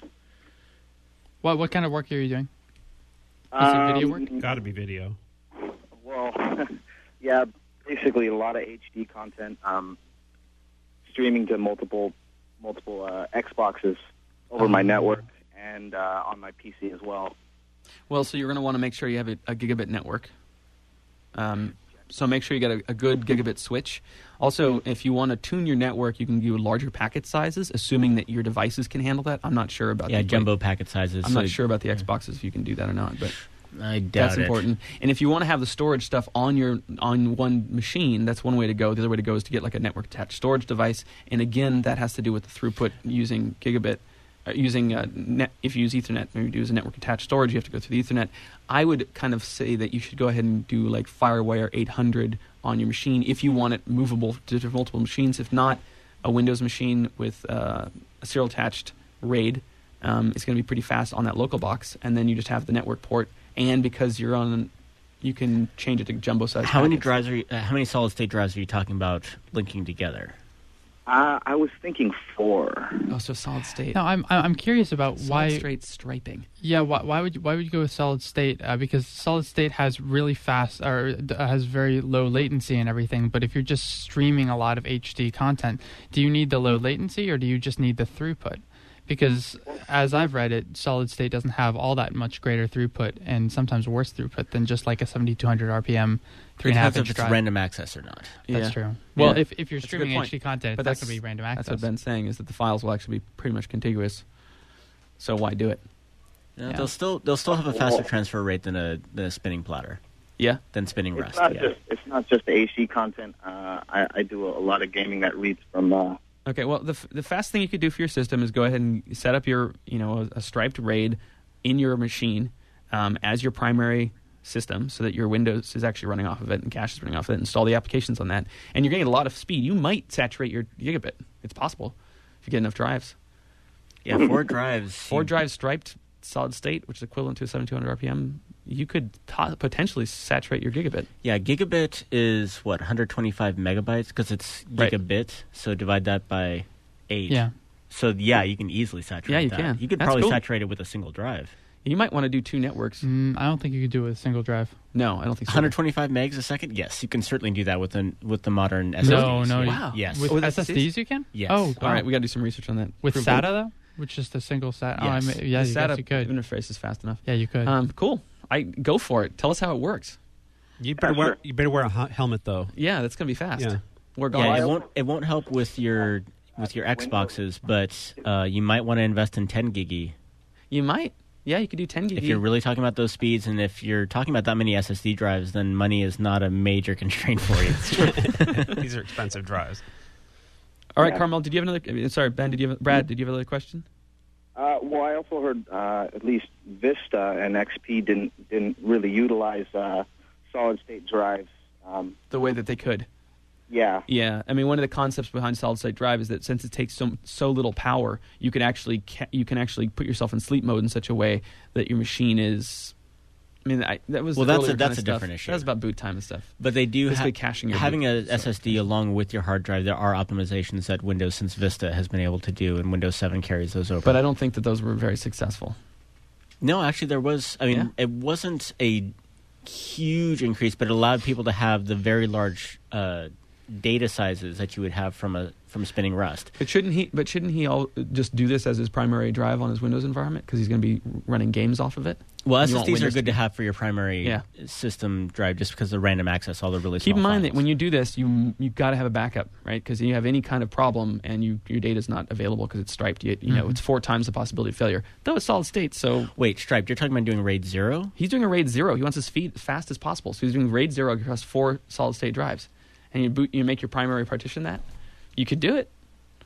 What what kind of work are you doing? Is it video work? Um, Got to be video. Well, yeah, basically a lot of H D content, um, streaming to multiple multiple uh, Xboxes over my network and uh, on my P C as well. Well, so you're going to want to make sure you have a, a gigabit network. Um, so make sure you get a, a good gigabit switch. Also, if you want to tune your network, you can do larger packet sizes, assuming that your devices can handle that. I'm not sure about Yeah, the jumbo packet sizes. I'm so not sure about the Xboxes if you can do that or not, but I doubt that's it. important. And if you want to have the storage stuff on your on one machine, that's one way to go. The other way to go is to get like a network attached storage device. And again, that has to do with the throughput using gigabit. Uh, using uh, net, if you use Ethernet, maybe use a network attached storage, you have to go through the Ethernet. I would kind of say that you should go ahead and do like FireWire eight hundred on your machine if you want it movable to multiple machines. If not, a Windows machine with uh, a serial attached RAID um, is going to be pretty fast on that local box, and then you just have the network port. And because you're on, you can change it to jumbo size. How many packets. drives are you, uh, how many solid state drives are you talking about linking together? Uh, I was thinking four. Oh, so solid state. No, I'm I'm curious about solid why. straight striping. Yeah, why, why would you, why would you go with solid state? Uh, because solid state has really fast or uh, has very low latency and everything. But if you're just streaming a lot of H D content, do you need the low latency or do you just need the throughput? Because as I've read it, solid state doesn't have all that much greater throughput and sometimes worse throughput than just like a seventy-two hundred R P M three and a half Depends inch if it's drive. random access or not. That's Yeah. true. Well, Yeah. if if you're That's a good streaming point. H D content, But it's that's not going to be random access. That's what Ben's saying, is that the files will actually be pretty much contiguous. So why do it? You know, Yeah. They'll still they'll still have a faster transfer rate than a than a spinning platter, Yeah. than spinning It's rest. not Yeah. just it's not just the H D content. Uh, I, I do a, a lot of gaming that reads from. Uh, Okay, well, the f- the fast thing you could do for your system is go ahead and set up your, you know, a, a striped RAID in your machine um, as your primary system, so that your Windows is actually running off of it and cache is running off of it. Install the applications on that, and you're getting a lot of speed. You might saturate your gigabit. It's possible if you get enough drives. Yeah, four drives. Four you- drives striped solid state, which is equivalent to a seventy-two hundred R P M. you could t- potentially saturate your gigabit. Yeah, gigabit is what one hundred twenty-five megabytes because it's Right. gigabit. So divide that by eight. Yeah. So yeah, you can easily saturate. Yeah, you that. can. You could That's probably cool. saturate it with a single drive. You might want to do two networks. Mm, I don't think you could do it with a single drive. No, I don't think so. one hundred twenty-five megs a second. Yes, you can certainly do that with the with the modern S S Ds. No, no. Wow. Yes. With Oh, with S S Ds you can? Yes. Oh, All right, wow. we got to do some research on that. With For SATA though? Which is the single SATA? Oh, I Yes. mean, yeah, the you, SATA guess you could. interface is fast enough. Yeah, you could. Um, cool. I go for it. Tell us how it works. You better Yeah, wear sure. you better wear a hu- helmet though. Yeah, that's gonna be fast. Yeah. We're Yeah, gone. it won't it won't help with your with your Xboxes, but uh, you might want to invest in ten gigi You might. Yeah, you could do ten gig. if you're really talking about those speeds, and if you're talking about that many S S D drives, then money is not a major constraint for you. These are expensive drives. All right, Yeah. Carmel. Did you have another? uh, Sorry, Ben. Did you have? Brad? Did you have another question? Uh, well, I also heard uh, at least Vista and X P didn't didn't really utilize uh, solid state drives. Um, The way that they could. yeah. Yeah, I mean, one of the concepts behind solid state drive is that since it takes so so little power, you can actually ca- you can actually put yourself in sleep mode in such a way that your machine is. I mean, I, that was Well, the that's a- earlier that's kind of a stuff. different issue. That was about boot time and stuff. But they do Basically have caching your having a boot. S S D along with your hard drive. There are optimizations that Windows since Vista has been able to do, and Windows seven carries those over. But I don't think that those were very successful. No, actually, there was. I mean, Yeah? it wasn't a huge increase, but it allowed people to have the very large uh, data sizes that you would have from a from spinning Rust. But shouldn't he? But shouldn't he all just do this as his primary drive on his Windows environment because he's going to be running games off of it? Well, You want S S Ds are Windows good to- to have for your primary Yeah. system drive, just because of random access, all the really Keep small in mind that files. when you do this, you you got to have a backup, right? Because you have any kind of problem and you your data is not available because it's striped. You, you know, Mhm. it's four times the possibility of failure. Though it's solid state, so Wait, Striped, you're talking about doing RAID zero? he's doing a RAID zero. He wants his feed as fast as possible, so he's doing RAID zero across four solid state drives. And you boot, you make your primary partition that. You could do it.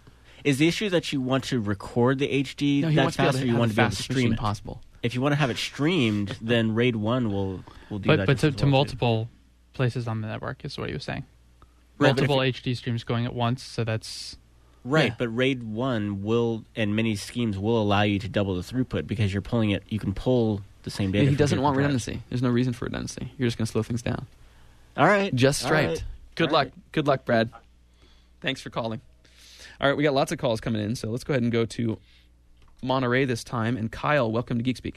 Is the issue that you want to record the H D No, he that wants to be able fast, to or you have want the to be able to fastest stream machine it? possible. If you want to have it streamed, then RAID one will will do but that. but just to, as to well, too. multiple places on the network is what he was saying. Right, but if Multiple you- H D streams going at once, so that's Right, Yeah. but RAID one will, and many schemes will allow you to double the throughput because you're pulling it. You can pull the same data. And he from doesn't different want drives. redundancy. There's no reason for redundancy. You're just going to slow things down. All right, Just all striped. right. Good All luck. right. Good luck, Brad. Thanks for calling. All right, we got lots of calls coming in, so let's go ahead and go to Monterey this time. And Kyle, welcome to GeekSpeak.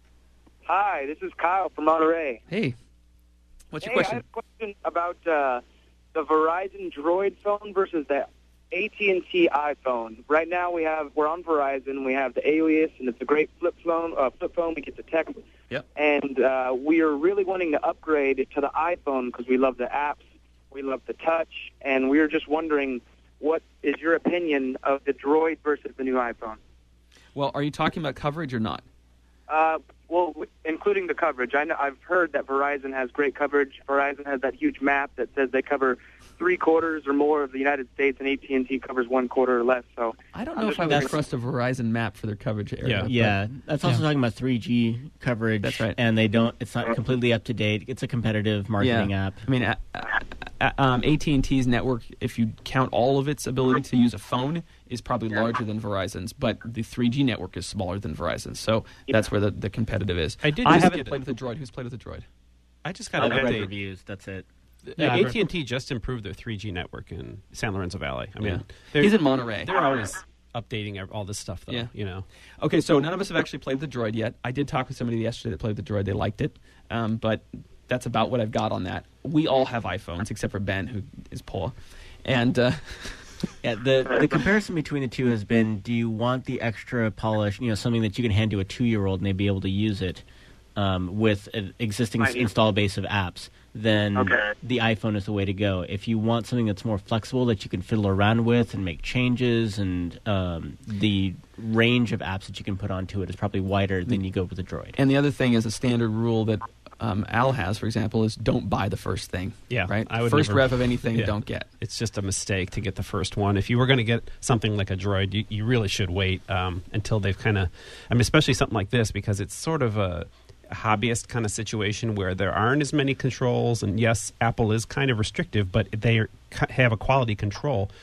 Hi, this is Kyle from Monterey. Hey, what's your hey, I question? have a question about uh, the Verizon Droid phone versus the A T and T iPhone. Right now, we have we're on Verizon. We have the Alias, and it's a great flip phone. Uh, flip phone. We get the text. Yep. And uh, we are really wanting to upgrade to the iPhone because we love the apps, we love the touch, and we are just wondering, what is your opinion of the Droid versus the new iPhone? Well, are you talking about coverage or not? Uh, well, w- including the coverage. I know, I've heard that Verizon has great coverage. Verizon has that huge map that says they cover three quarters or more of the United States, and A T and T covers one quarter or less. So I don't I'm know just if I would wondering- trust a Verizon map for their coverage area. Yeah. but- Yeah, that's also Yeah. talking about three G coverage. That's right. And they don't. It's not completely up to date. It's a competitive marketing yeah. app. I mean, uh, uh, um, A T and T's network, if you count all of its ability to use a phone, is probably larger than Verizon's, but the three G network is smaller than Verizon's. So that's where the, the competitive is. I did I just haven't get played it. with a Droid. Who's played with a Droid? I just got I've an read update. reviews. That's it. Yeah, A I've T and T just improved their three G network in San Lorenzo Valley. I mean, Yeah. they're- He's in Monterey. They're always updating ev- all this stuff, though. Yeah. You know, Okay, so none of us have actually played the Droid yet. I did talk with somebody yesterday that played the Droid. They liked it, um, but that's about what I've got on that. We all have iPhones except for Ben, who is poor. And uh, Yeah, the the comparison between the two has been: do you want the extra polish? You know, something that you can hand to a two year old and they'd be able to use it um, with an existing Right. install base of apps. Then Okay. the iPhone is the way to go. If you want something that's more flexible that you can fiddle around with and make changes, and um, the range of apps that you can put onto it is probably wider, then you go with the Droid. and the other thing is a standard rule that um, Al has, for example, is don't buy the first thing. Yeah, right. I would first never- rev of anything, Yeah. don't get. it's just a mistake to get the first one. If you were going to get something like a Droid, you, you really should wait um, until they've kind of, I mean, especially something like this, because it's sort of a, a hobbyist kind of situation where there aren't as many controls. And yes, Apple is kind of restrictive, but they are, have a quality control.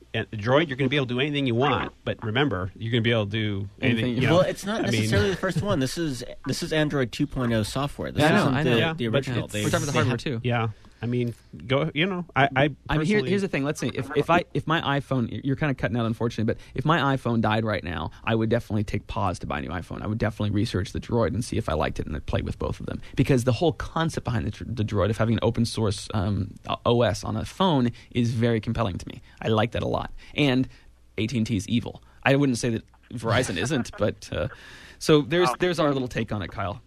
and the Droid, you're going to be able to do anything you want. But remember, you're going to be able to do anything. Anything- You know, Well, it's not I mean- necessarily the first one. This is this is Android two point oh software. This Yeah, I know, isn't I know. the, Yeah, the but original. it's- They- We're talking about the they hardware have- too. Yeah, I mean, go. You know, I. I, I mean, here, personally- here's the thing. Let's see. If, if I if my iPhone, you're kind of cutting out, unfortunately, but if my iPhone died right now, I would definitely take pause to buy a new iPhone. I would definitely research the Droid and see if I liked it and I'd play with both of them. Because the whole concept behind the, the Droid of having an open source um, O S on a phone is very compelling to me. I like that a lot. And A T and T is evil. I wouldn't say that Verizon isn't, but uh, so there's there's our little take on it, Kyle.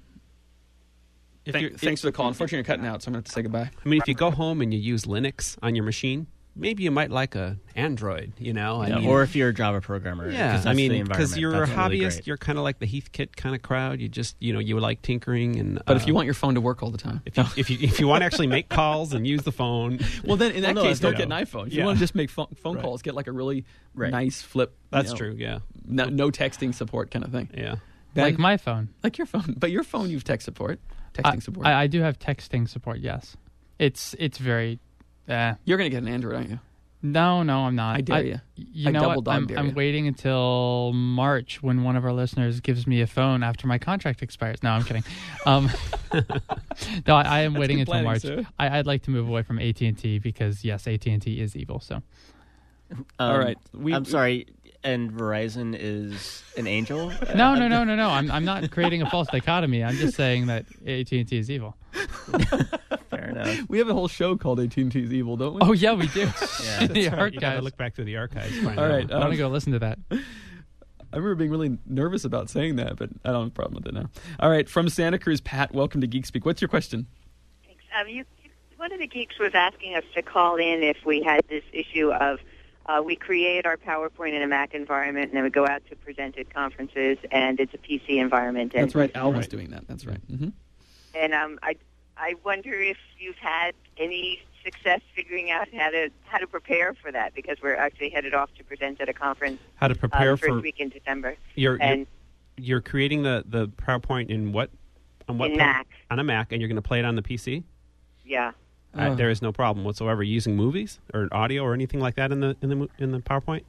If Thank- you're- thanks for the call. Unfortunately, you're cutting out, so I'm going to have to say goodbye. I mean, if you go home and you use Linux on your machine, maybe you might like a Android. You know, I Yeah, mean, or if you're a Java programmer. yeah, 'cause I that's the mean, because environment. you're a That's really hobbyist, great. you're kind of like the Heathkit kind of crowd. You just, you know, you like tinkering and. But uh, if you want your phone to work all the time, if you, if you if you want to actually make calls and use the phone, well, then in that Well, no, case, that's don't get good. an iPhone. If Yeah. you want to just make phone, phone Right. calls, get like a really Right. nice flip. you that's know, true. Yeah, No, no texting support kind of thing. yeah. Ben, Like my phone. like your phone, but your phone you've text support, texting I, support. I, I do have texting support. Yes, it's it's very. Uh, You're going to get an Android, aren't you? no, no, I'm not. I dare you. You I know double what? dog I'm, dare I'm you. waiting until March when one of our listeners gives me a phone after my contract expires. No, I'm kidding. Um, no, I, I am waiting good until planning, March. sir. I, I'd like to move away from A T and T because yes, A T and T is evil. So Um, All right. We- I'm sorry. And Verizon is an angel? no, no, no, no, no. I'm I'm not creating a false dichotomy. I'm just saying that A T and T is evil. Fair enough. We have a whole show called A T and T's Evil, don't we? Oh yeah, we do. Yeah, the You got to archives. look back through the archives. to find All out. right. I want to um, go listen to that. I remember being really nervous about saying that, but I don't have a problem with it now. All right. From Santa Cruz, Pat, welcome to Geek Speak. What's your question? Thanks. Um, you, one of the geeks was asking us to call in if we had this issue of uh, we create our PowerPoint in a Mac environment and then we go out to present at conferences and it's a P C environment. And, That's right. Al was Right. doing that. That's right. Mm-hmm. And um, I, I wonder if you've had any success figuring out how to how to prepare for that because we're actually headed off to present at a conference How to uh, prepare the first for week in December. you're, you're And you're creating the, the PowerPoint in what on what in po- Mac, on a Mac, and you're going to play it on the P C. yeah. Uh, Oh. there is no problem whatsoever using movies or audio or anything like that in the in the mo- in the PowerPoint.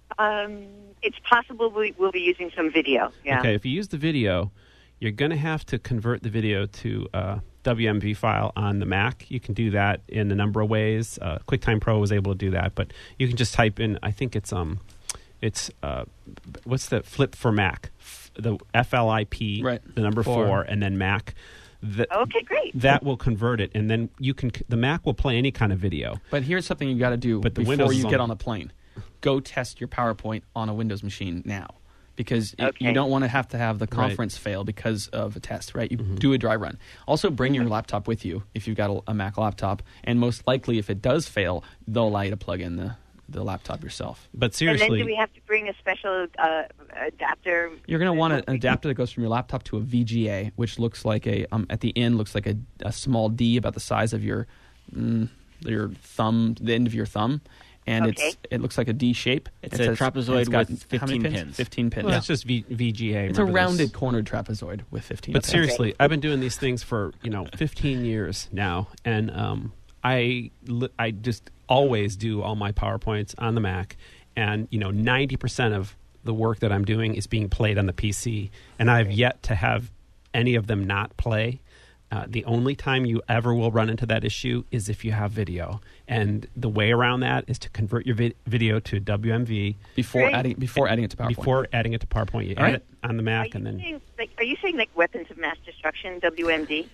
Um, it's possible we, we'll be using some video. Yeah. Okay, if you use the video, you're going to have to convert the video to a W M V file on the Mac. You can do that in a number of ways. Uh, QuickTime Pro was able to do that, but you can just type in. I think it's um, it's uh, what's the flip for Mac? F- the F L I P, Right. the number Four. four, and then Mac. The, Okay, great. that will convert it, and then you can. The Mac will play any kind of video. But here's something you got to do But the before Windows is you on- get on the plane. Go test your PowerPoint on a Windows machine now. Because it- Okay. you don't want to have to have the Right. conference fail because of a test, right? You do a dry run. Also, bring your laptop with you if you've got a, a Mac laptop. And most likely, if it does fail, they'll allow you to plug in the, the laptop yourself. But And seriously, then do we have to bring a special uh, adapter? You're going to want an adapter that goes from your laptop to a V G A, which looks like a um, at the end looks like a, a small D about the size of your mm, your thumb, the end of your thumb, and Okay. it's it looks like a D shape. It's It a says- trapezoid it's got with how many fifteen pins? pins. Fifteen pins. well, yeah. that's just v- VGA. It's a remember this. rounded cornered trapezoid with fifteen. But pins. seriously, I've been doing these things for you know fifteen years now, and um, I li- I just always do all my PowerPoints on the Mac, and you know ninety percent of the work that I'm doing is being played on the P C, and I've yet to have any of them not play. Uh, the only time you ever will run into that issue is if you have video, and the way around that is to convert your vi- video to W M V before Great. adding before adding it to PowerPoint. before adding it to PowerPoint. You All add right. it on the Are Mac, you, and then saying, like, are you saying like weapons of mass destruction, W M D?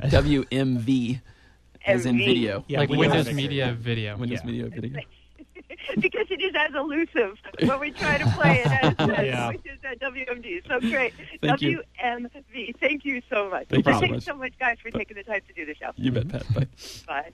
W M V as in M V. video. Yeah, like we Windows have- Media Video. Windows Yeah. Media Video. Because it is as elusive when we try to play it as uh, Yeah. which is uh, W M D. So great. Thank you. W M V. Thank you so much. Thank you so Thanks much. so much, guys, for taking the time to do the show. You bet, Pat. Bye. Bye.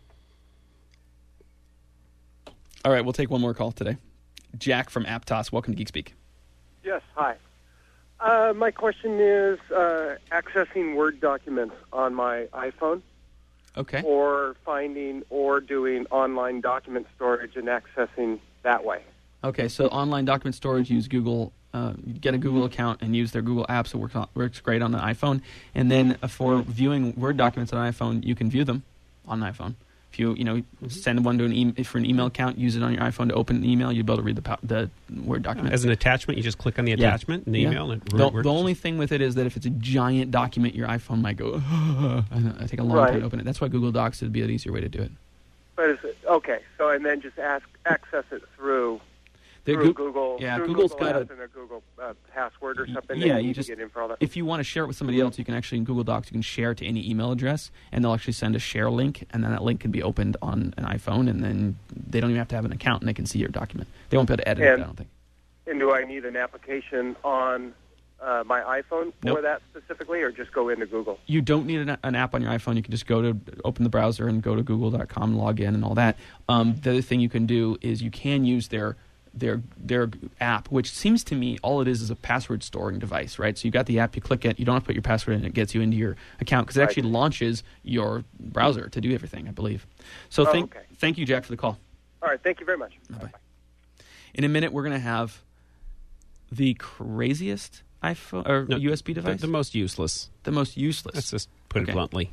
All right, we'll take one more call today. Jack from Aptos. Welcome to GeekSpeak. Yes, hi. Uh, my question is uh, accessing Word documents on my iPhone Okay. or finding or doing online document storage and accessing that way. Okay, so online document storage, use Google, uh, get a Google account and use their Google apps. It works, on, works great on an iPhone. And then uh, for viewing Word documents on an iPhone, you can view them on an iPhone. If you you know send one to an e- for an email account, use it on your iPhone to open an email, you'll be able to read the po- the Word document As an attachment, you just click on the Yeah. attachment in the Yeah. email, and it The, works. the only thing with it is that if it's a giant document, your iPhone might go. I I take a long Right. time to open it. That's why Google Docs would be an easier way to do it. But is it, okay, so and then just ask access it through The through Goo- Google. yeah, through Google's Google got Apps a- and a Google uh, password or something. Yeah, and you you just can get in for all that. if you want to share it with somebody else, you can actually in Google Docs you can share it to any email address, and they'll actually send a share link, and then that link can be opened on an iPhone, and then they don't even have to have an account, and they can see your document. They won't be able to edit it. And- I don't think. And do I need an application on uh, my iPhone for Nope. that specifically, or just go into Google? You don't need an, an app on your iPhone. You can just go to open the browser and go to google dot com, log in, and all that. Um, the other thing you can do is you can use their their their app, which seems to me all it is is a password storing device, right? So you got the app, you click it, you don't have to put your password in, it gets you into your account because it Right. actually launches your browser to do everything, I believe. So Oh, thank okay. thank you, Jack, for the call. All right, thank you very much. Bye-bye. In a minute, we're going to have the craziest iPhone or No, U S B the, device, the most useless. the most useless. Let's just put Okay. it bluntly.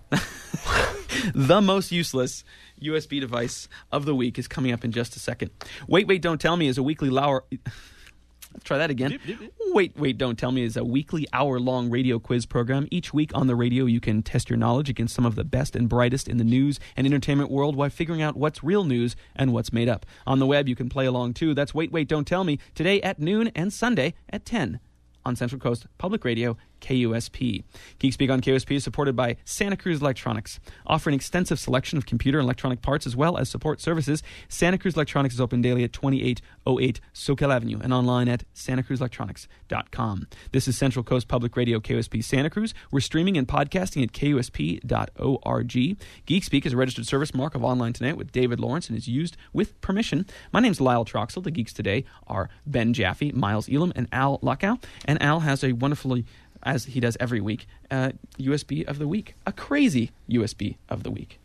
The most useless U S B device of the week is coming up in just a second. Wait, Wait, Don't Tell Me is a weekly hour. Let's try that again. Wait, Wait, Don't Tell Me is a weekly hour-long radio quiz program. Each week on the radio, you can test your knowledge against some of the best and brightest in the news and entertainment world while figuring out what's real news and what's made up. On the web, you can play along too. That's Wait, Wait, Don't Tell Me, today at noon and Sunday at ten on Central Coast Public Radio, K U S P. Geek Speak on K U S P is supported by Santa Cruz Electronics. Offering extensive selection of computer and electronic parts as well as support services, Santa Cruz Electronics is open daily at twenty-eight oh eight Soquel Avenue and online at santa cruz electronics dot com. This is Central Coast Public Radio, K U S P Santa Cruz. We're streaming and podcasting at K U S P dot org. Geek Speak is a registered service mark of Online Tonight with David Lawrence and is used with permission. My name's Lyle Troxel. The Geeks today are Ben Jaffe, Miles Elam, and Al Luckow. And Al has a wonderfully, as he does every week, uh, U S B of the week. A crazy U S B of the week.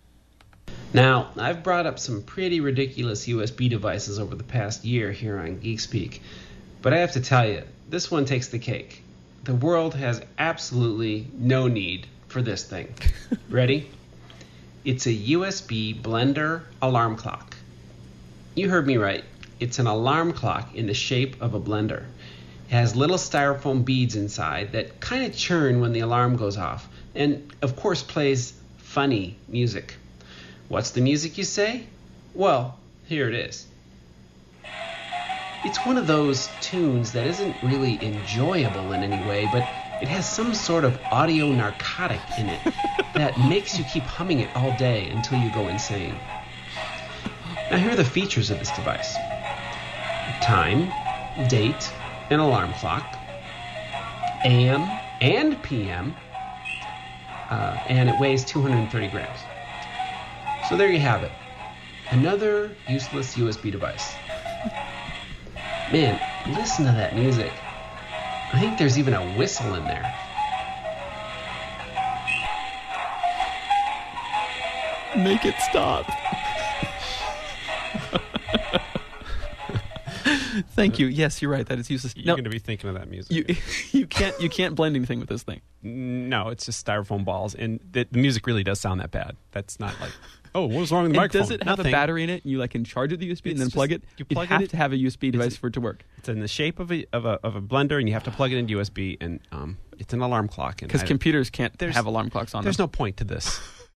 Now, I've brought up some pretty ridiculous U S B devices over the past year here on GeekSpeak, but I have to tell you, this one takes the cake. The world has absolutely no need for this thing. Ready? It's a U S B blender alarm clock. You heard me right. It's an alarm clock in the shape of a blender. It has little styrofoam beads inside that kind of churn when the alarm goes off, and of course plays funny music. What's the music, you say? Well, here it is. It's one of those tunes that isn't really enjoyable in any way, but it has some sort of audio narcotic in it that makes you keep humming it all day until you go insane. Now here are the features of this device. Time, date, an alarm clock, A M and P M, uh, and it weighs two hundred thirty grams. So there you have it. Another useless U S B device. Man, listen to that music. I think there's even a whistle in there. Make it stop. Thank you. Yes, you're right. That is useless. You're No, going to be thinking of that music. you you can't you can't blend anything with this thing. No, it's just styrofoam balls, and the, the music really does sound that bad. That's not like, oh, what was wrong with the And microphone? does it have Nothing. a battery in it? And you like can charge it with the U S B and It's then plug just- it. you You plug it have in- to have a U S B device It's- for it to work. It's in the shape of a of a, of a blender, and you have to plug it into U S B, and um, it's an alarm clock. and Because I- computers can't there's- have alarm clocks on There's them. no point to this.